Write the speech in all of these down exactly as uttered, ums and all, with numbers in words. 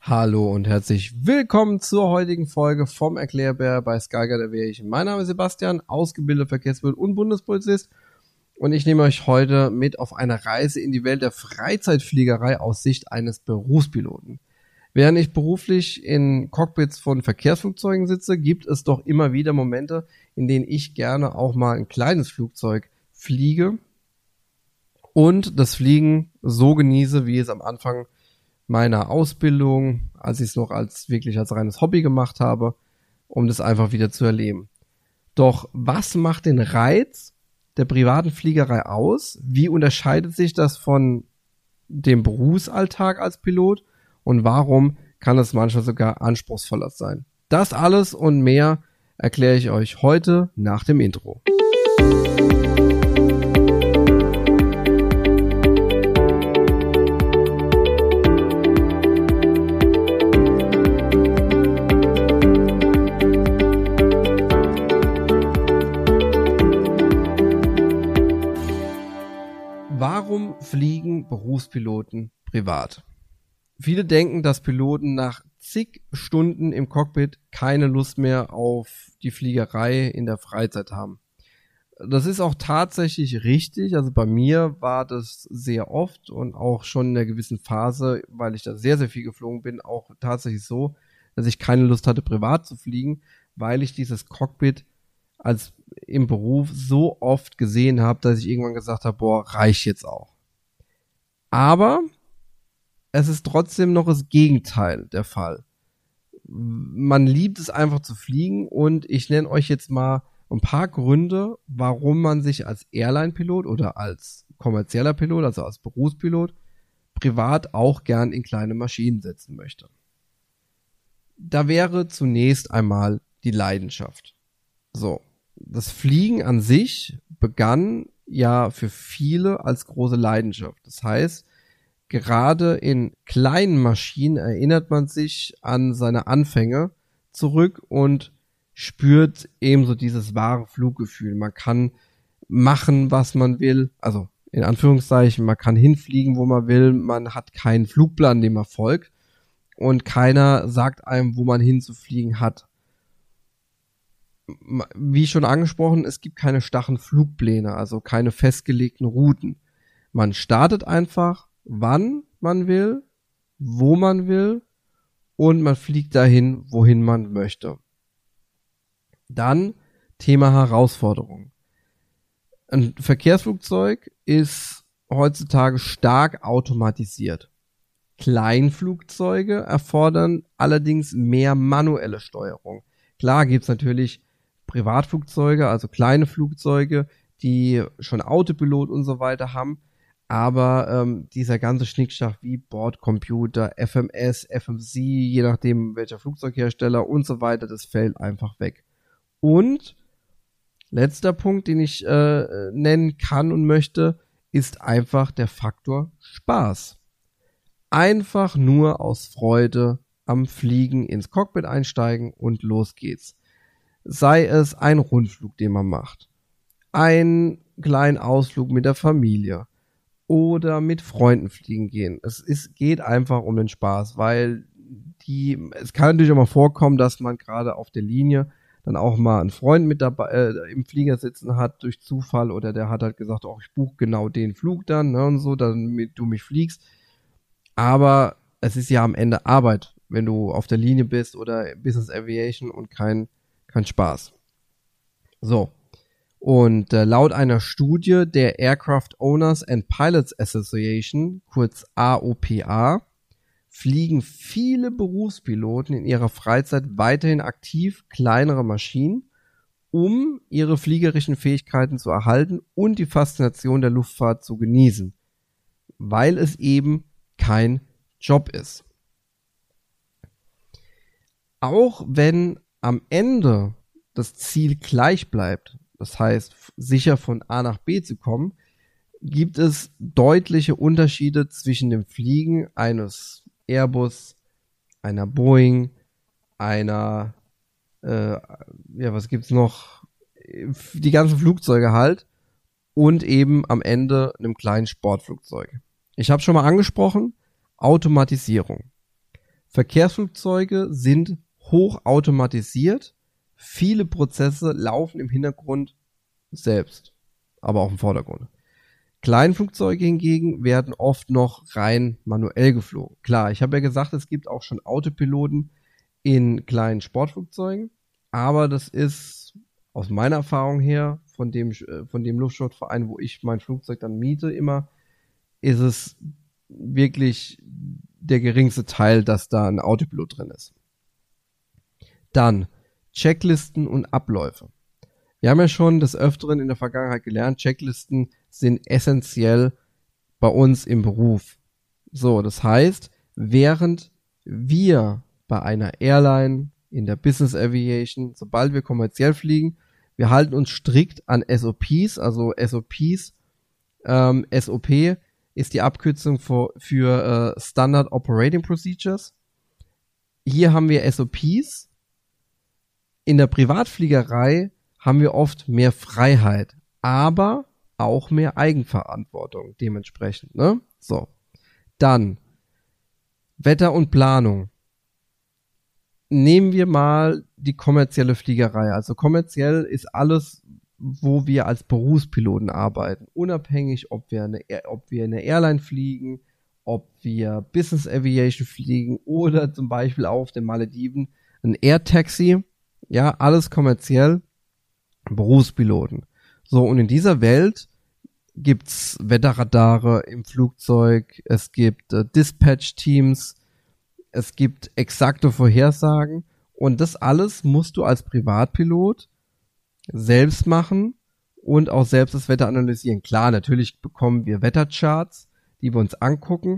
Hallo und herzlich willkommen zur heutigen Folge vom Erklärbär bei Sky Guide Aviation. Mein Name ist Sebastian, ausgebildeter Verkehrswirt und Bundespolizist, und ich nehme euch heute mit auf eine Reise in die Welt der Freizeitfliegerei aus Sicht eines Berufspiloten. Während ich beruflich in Cockpits von Verkehrsflugzeugen sitze, gibt es doch immer wieder Momente, in denen ich gerne auch mal ein kleines Flugzeug fliege und das Fliegen so genieße, wie es am Anfang meiner Ausbildung, als ich es noch als wirklich als reines Hobby gemacht habe, um das einfach wieder zu erleben. Doch was macht den Reiz der privaten Fliegerei aus? Wie unterscheidet sich das von dem Berufsalltag als Pilot? Und warum kann es manchmal sogar anspruchsvoller sein? Das alles und mehr erkläre ich euch heute nach dem Intro. Warum fliegen Berufspiloten privat? Viele denken, dass Piloten nach zig Stunden im Cockpit keine Lust mehr auf die Fliegerei in der Freizeit haben. Das ist auch tatsächlich richtig. Also bei mir war das sehr oft und auch schon in einer gewissen Phase, weil ich da sehr, sehr viel geflogen bin, auch tatsächlich so, dass ich keine Lust hatte, privat zu fliegen, weil ich dieses Cockpit als im Beruf so oft gesehen habe, dass ich irgendwann gesagt habe, boah, reicht jetzt auch. Aber es ist trotzdem noch das Gegenteil der Fall. Man liebt es einfach zu fliegen, und ich nenne euch jetzt mal ein paar Gründe, warum man sich als Airline-Pilot oder als kommerzieller Pilot, also als Berufspilot, privat auch gern in kleine Maschinen setzen möchte. Da wäre zunächst einmal die Leidenschaft. So. Das Fliegen an sich begann ja für viele als große Leidenschaft. Das heißt, gerade in kleinen Maschinen erinnert man sich an seine Anfänge zurück und spürt ebenso dieses wahre Fluggefühl. Man kann machen, was man will, also in Anführungszeichen, man kann hinfliegen, wo man will, man hat keinen Flugplan, dem man folgt, und keiner sagt einem, wo man hinzufliegen hat. Wie schon angesprochen, es gibt keine starren Flugpläne, also keine festgelegten Routen. Man startet einfach, wann man will, wo man will, und man fliegt dahin, wohin man möchte. Dann Thema Herausforderung. Ein Verkehrsflugzeug ist heutzutage stark automatisiert. Kleinflugzeuge erfordern allerdings mehr manuelle Steuerung. Klar gibt's natürlich Privatflugzeuge, also kleine Flugzeuge, die schon Autopilot und so weiter haben, aber ähm, dieser ganze Schnickschnack wie Bordcomputer, F M S, F M C, je nachdem welcher Flugzeughersteller und so weiter, das fällt einfach weg. Und letzter Punkt, den ich äh, nennen kann und möchte, ist einfach der Faktor Spaß. Einfach nur aus Freude am Fliegen ins Cockpit einsteigen und los geht's. Sei es ein Rundflug, den man macht, ein kleinen Ausflug mit der Familie oder mit Freunden fliegen gehen. Es ist, geht einfach um den Spaß, weil die, es kann natürlich auch mal vorkommen, dass man gerade auf der Linie dann auch mal einen Freund mit dabei äh, im Flieger sitzen hat durch Zufall, oder der hat halt gesagt, oh, ich buche genau den Flug dann, ne, und so, damit du mich fliegst. Aber es ist ja am Ende Arbeit, wenn du auf der Linie bist oder Business Aviation und kein Kein Spaß. So. Und äh, laut einer Studie der Aircraft Owners and Pilots Association, kurz A O P A, fliegen viele Berufspiloten in ihrer Freizeit weiterhin aktiv kleinere Maschinen, um ihre fliegerischen Fähigkeiten zu erhalten und die Faszination der Luftfahrt zu genießen, weil es eben kein Job ist. Auch wenn am Ende das Ziel gleich bleibt, das heißt sicher von A nach B zu kommen, gibt es deutliche Unterschiede zwischen dem Fliegen eines Airbus, einer Boeing, einer, äh, ja, was gibt's noch, die ganzen Flugzeuge halt, und eben am Ende einem kleinen Sportflugzeug. Ich habe schon mal angesprochen, Automatisierung. Verkehrsflugzeuge sind hochautomatisiert. Viele Prozesse laufen im Hintergrund selbst, aber auch im Vordergrund. Kleinflugzeuge hingegen werden oft noch rein manuell geflogen. Klar, ich habe ja gesagt, es gibt auch schon Autopiloten in kleinen Sportflugzeugen, aber das ist aus meiner Erfahrung her, von dem, von dem Luftsportverein, wo ich mein Flugzeug dann miete immer, ist es wirklich der geringste Teil, dass da ein Autopilot drin ist. Dann Checklisten und Abläufe. Wir haben ja schon des Öfteren in der Vergangenheit gelernt, Checklisten sind essentiell bei uns im Beruf. So, das heißt, während wir bei einer Airline, in der Business Aviation, sobald wir kommerziell fliegen, wir halten uns strikt an S O Ps, also S O Ps, ähm, S O P ist die Abkürzung für, für äh, Standard Operating Procedures. Hier haben wir S O Ps. In der Privatfliegerei haben wir oft mehr Freiheit, aber auch mehr Eigenverantwortung dementsprechend, ne? So. Dann Wetter und Planung. Nehmen wir mal die kommerzielle Fliegerei. Also kommerziell ist alles, wo wir als Berufspiloten arbeiten, unabhängig, ob wir eine, ob wir eine Airline fliegen, ob wir Business Aviation fliegen oder zum Beispiel auf den Malediven ein Air Taxi. Ja, alles kommerziell. Berufspiloten. So, und in dieser Welt gibt's Wetterradare im Flugzeug, es gibt äh, Dispatch-Teams, es gibt exakte Vorhersagen und das alles musst du als Privatpilot selbst machen und auch selbst das Wetter analysieren. Klar, natürlich bekommen wir Wettercharts, die wir uns angucken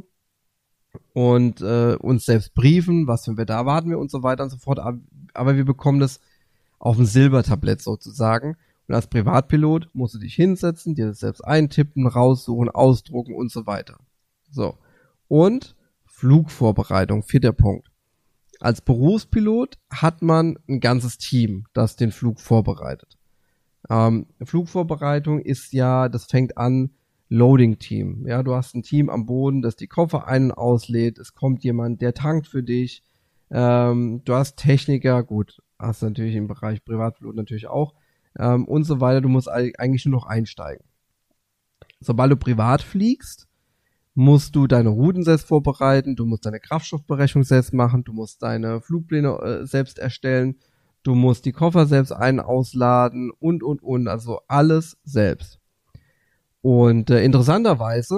und äh, uns selbst briefen, was für ein Wetter erwarten wir und so weiter und so fort, aber wir bekommen das auf dem Silbertablett sozusagen. Und als Privatpilot musst du dich hinsetzen, dir das selbst eintippen, raussuchen, ausdrucken und so weiter. So. Und Flugvorbereitung, vierter Punkt. Als Berufspilot hat man ein ganzes Team, das den Flug vorbereitet. Ähm, Flugvorbereitung ist ja, das fängt an, Loading-Team. Ja, du hast ein Team am Boden, das die Koffer ein- und auslädt. Es kommt jemand, der tankt für dich. Ähm, du hast Techniker, gut, hast natürlich im Bereich Privatpilot natürlich auch ähm, und so weiter. Du musst eigentlich nur noch einsteigen. Sobald du privat fliegst, musst du deine Routen selbst vorbereiten, du musst deine Kraftstoffberechnung selbst machen, du musst deine Flugpläne äh, selbst erstellen, du musst die Koffer selbst ein- ausladen und, und, und, also alles selbst. Und äh, interessanterweise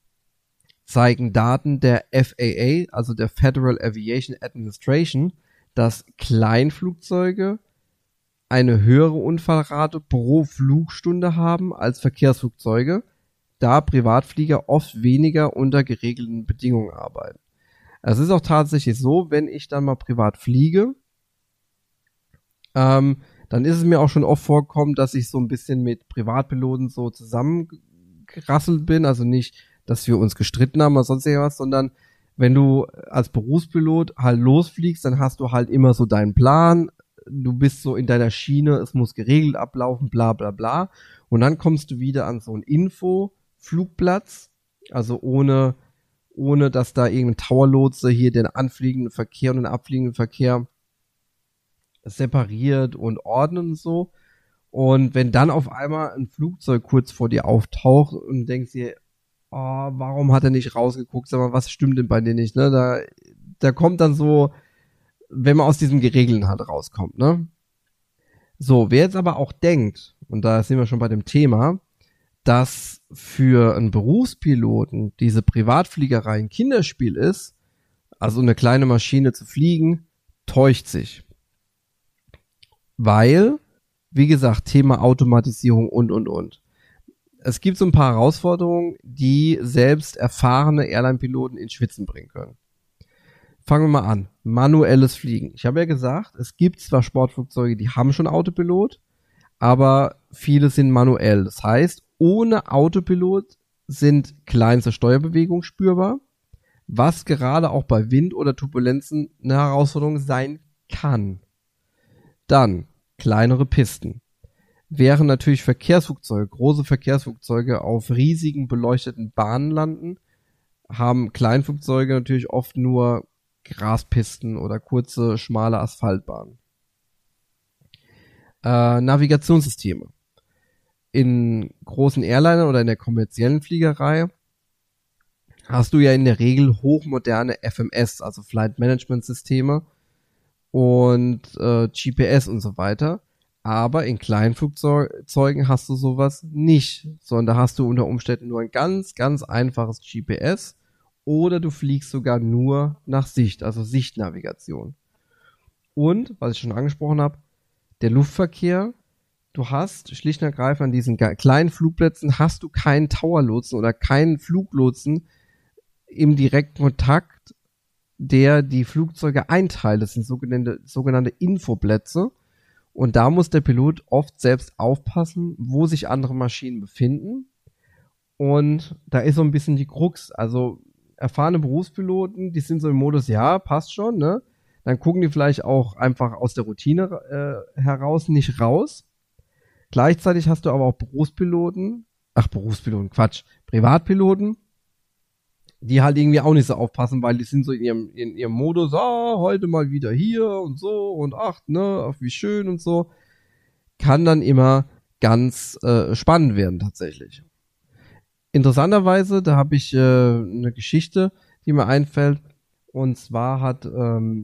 zeigen Daten der F A A, also der Federal Aviation Administration, dass Kleinflugzeuge eine höhere Unfallrate pro Flugstunde haben als Verkehrsflugzeuge, da Privatflieger oft weniger unter geregelten Bedingungen arbeiten. Es ist auch tatsächlich so, wenn ich dann mal privat fliege, ähm, dann ist es mir auch schon oft vorgekommen, dass ich so ein bisschen mit Privatpiloten so zusammengerasselt bin, also nicht, dass wir uns gestritten haben oder sonst irgendwas, sondern wenn du als Berufspilot halt losfliegst, dann hast du halt immer so deinen Plan, du bist so in deiner Schiene, es muss geregelt ablaufen, bla bla bla, und dann kommst du wieder an so einen Info-Flugplatz, also ohne, ohne dass da irgendein Towerlotse hier den anfliegenden Verkehr und den abfliegenden Verkehr separiert und ordnet und so. Und wenn dann auf einmal ein Flugzeug kurz vor dir auftaucht und denkst dir, oh, warum hat er nicht rausgeguckt? Sag mal, was stimmt denn bei dir nicht? Ne? Da, da kommt dann so, wenn man aus diesem Geregelten halt rauskommt, ne? So, wer jetzt aber auch denkt, und da sind wir schon bei dem Thema, dass für einen Berufspiloten diese Privatfliegerei ein Kinderspiel ist, also eine kleine Maschine zu fliegen, täuscht sich. Weil, wie gesagt, Thema Automatisierung und, und, und. Es gibt so ein paar Herausforderungen, die selbst erfahrene Airline-Piloten ins Schwitzen bringen können. Fangen wir mal an. Manuelles Fliegen. Ich habe ja gesagt, es gibt zwar Sportflugzeuge, die haben schon Autopilot, aber viele sind manuell. Das heißt, ohne Autopilot sind kleinste Steuerbewegungen spürbar, was gerade auch bei Wind oder Turbulenzen eine Herausforderung sein kann. Dann kleinere Pisten. Während natürlich Verkehrsflugzeuge, große Verkehrsflugzeuge auf riesigen beleuchteten Bahnen landen, haben Kleinflugzeuge natürlich oft nur Graspisten oder kurze, schmale Asphaltbahnen. Äh, Navigationssysteme. In großen Airlinern oder in der kommerziellen Fliegerei hast du ja in der Regel hochmoderne F M S, also Flight Management Systeme und äh, G P S und so weiter. Aber in kleinen Flugzeugen hast du sowas nicht, sondern da hast du unter Umständen nur ein ganz, ganz einfaches G P S oder du fliegst sogar nur nach Sicht, also Sichtnavigation. Und, was ich schon angesprochen habe, der Luftverkehr, du hast schlicht und ergreifend an diesen kleinen Flugplätzen hast du keinen Towerlotsen oder keinen Fluglotsen im direkten Kontakt, der die Flugzeuge einteilt. Das sind sogenannte, sogenannte Infoplätze. Und da muss der Pilot oft selbst aufpassen, wo sich andere Maschinen befinden. Und da ist so ein bisschen die Krux. Also erfahrene Berufspiloten, die sind so im Modus, ja, passt schon, ne? Dann gucken die vielleicht auch einfach aus der Routine äh, heraus nicht raus. Gleichzeitig hast du aber auch Berufspiloten, ach Berufspiloten, Quatsch, Privatpiloten, die halt irgendwie auch nicht so aufpassen, weil die sind so in ihrem, in ihrem Modus, ah, heute mal wieder hier und so und ach, ne, ach, wie schön und so. Kann dann immer ganz äh, spannend werden tatsächlich. Interessanterweise, da habe ich äh, eine Geschichte, die mir einfällt, und zwar hat ähm,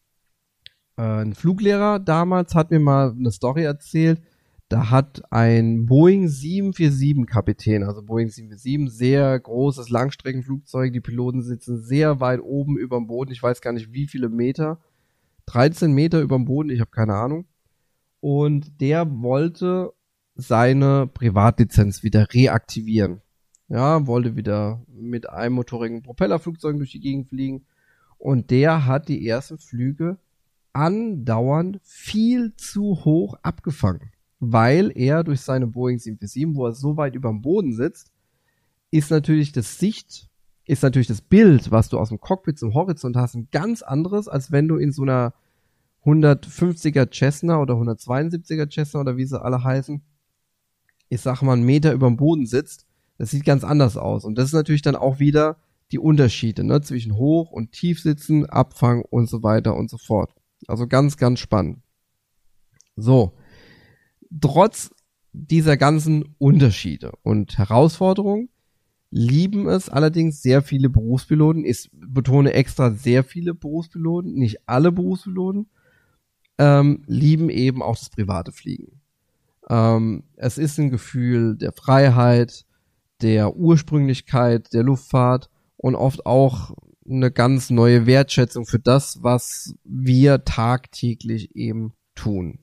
äh, ein Fluglehrer damals, hat mir mal eine Story erzählt. Da hat ein Boeing sieben vier sieben Kapitän, also Boeing sieben vier sieben, sehr großes Langstreckenflugzeug, die Piloten sitzen sehr weit oben über dem Boden, ich weiß gar nicht wie viele Meter, dreizehn Meter über dem Boden, ich habe keine Ahnung. Und der wollte seine Privatlizenz wieder reaktivieren. Ja, wollte wieder mit einmotorigen Propellerflugzeugen durch die Gegend fliegen. Und der hat die ersten Flüge andauernd viel zu hoch abgefangen. Weil er durch seine Boeing sieben vier sieben, wo er so weit über dem Boden sitzt, ist natürlich das Sicht, ist natürlich das Bild, was du aus dem Cockpit zum Horizont hast, ein ganz anderes, als wenn du in so einer hundertfünfziger Cessna oder hundertzweiundsiebziger Cessna oder wie sie alle heißen, ich sag mal einen Meter über dem Boden sitzt. Das sieht ganz anders aus. Und das ist natürlich dann auch wieder die Unterschiede, ne, zwischen Hoch- und Tiefsitzen, Abfang und so weiter und so fort. Also ganz, ganz spannend. So. Trotz dieser ganzen Unterschiede und Herausforderungen lieben es allerdings sehr viele Berufspiloten. Ich betone extra sehr viele Berufspiloten, nicht alle Berufspiloten, ähm, lieben eben auch das private Fliegen. Ähm, es ist ein Gefühl der Freiheit, der Ursprünglichkeit der Luftfahrt und oft auch eine ganz neue Wertschätzung für das, was wir tagtäglich eben tun.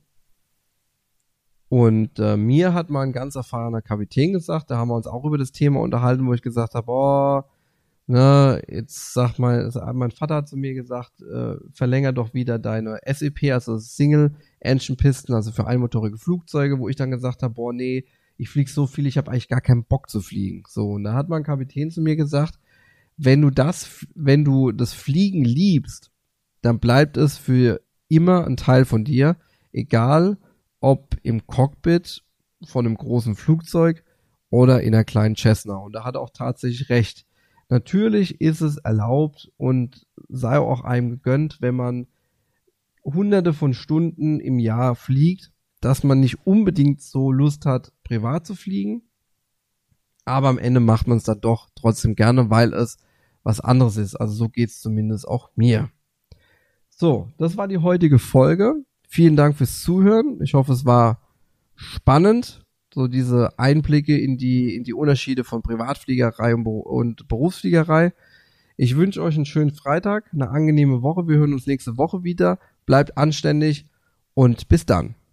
Und äh, mir hat mal ein ganz erfahrener Kapitän gesagt, da haben wir uns auch über das Thema unterhalten, wo ich gesagt habe, boah, ne, jetzt sag mal, mein Vater hat zu mir gesagt, äh, verlänger doch wieder deine S E P, also Single Engine Pisten, also für einmotorige Flugzeuge, wo ich dann gesagt habe, boah, nee, ich fliege so viel, ich habe eigentlich gar keinen Bock zu fliegen. So, und da hat mein Kapitän zu mir gesagt, wenn du das, wenn du das Fliegen liebst, dann bleibt es für immer ein Teil von dir, egal ob im Cockpit von einem großen Flugzeug oder in einer kleinen Cessna. Und da hat er auch tatsächlich recht. Natürlich ist es erlaubt und sei auch einem gegönnt, wenn man hunderte von Stunden im Jahr fliegt, dass man nicht unbedingt so Lust hat, privat zu fliegen. Aber am Ende macht man es dann doch trotzdem gerne, weil es was anderes ist. Also so geht es zumindest auch mir. So, das war die heutige Folge. Vielen Dank fürs Zuhören. Ich hoffe, es war spannend, so diese Einblicke in die in die Unterschiede von Privatfliegerei und, Beru- und Berufsfliegerei. Ich wünsche euch einen schönen Freitag, eine angenehme Woche. Wir hören uns nächste Woche wieder. Bleibt anständig und bis dann.